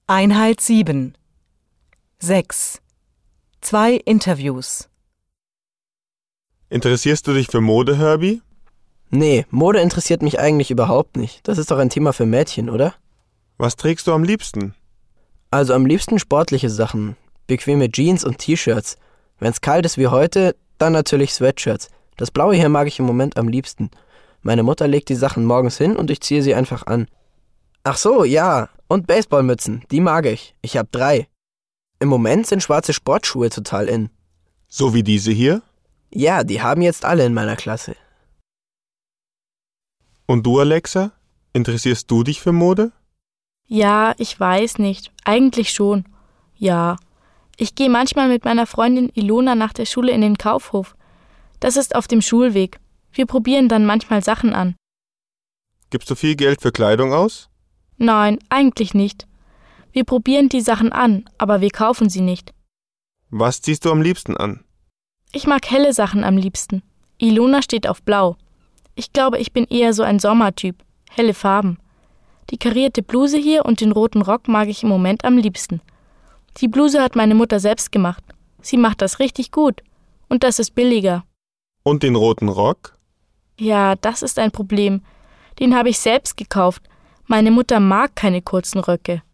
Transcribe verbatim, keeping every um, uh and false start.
Einheit sieben. sechs. Zwei Interviews. Interessierst du dich für Mode, Herbie? Nee, Mode interessiert mich eigentlich überhaupt nicht. Das ist doch ein Thema für Mädchen, oder? Was trägst du am liebsten? Also am liebsten sportliche Sachen. Bequeme Jeans und T-Shirts. Wenn's kalt ist wie heute, dann natürlich Sweatshirts. Das Blaue hier mag ich im Moment am liebsten. Meine Mutter legt die Sachen morgens hin und ich ziehe sie einfach an. Ach so, ja. Und Baseballmützen, die mag ich. Ich hab drei. Im Moment sind schwarze Sportschuhe total in. So wie diese hier? Ja, die haben jetzt alle in meiner Klasse. Und du, Alexa? Interessierst du dich für Mode? Ja, ich weiß nicht. Eigentlich schon. Ja. Ich gehe manchmal mit meiner Freundin Ilona nach der Schule in den Kaufhof. Das ist auf dem Schulweg. Wir probieren dann manchmal Sachen an. Gibst du viel Geld für Kleidung aus? Nein, eigentlich nicht. Wir probieren die Sachen an, aber wir kaufen sie nicht. Was ziehst du am liebsten an? Ich mag helle Sachen am liebsten. Ilona steht auf Blau. Ich glaube, ich bin eher so ein Sommertyp. Helle Farben. Die karierte Bluse hier und den roten Rock mag ich im Moment am liebsten. Die Bluse hat meine Mutter selbst gemacht. Sie macht das richtig gut. Und das ist billiger. Und den roten Rock? Ja, das ist ein Problem. Den habe ich selbst gekauft. Meine Mutter mag keine kurzen Röcke.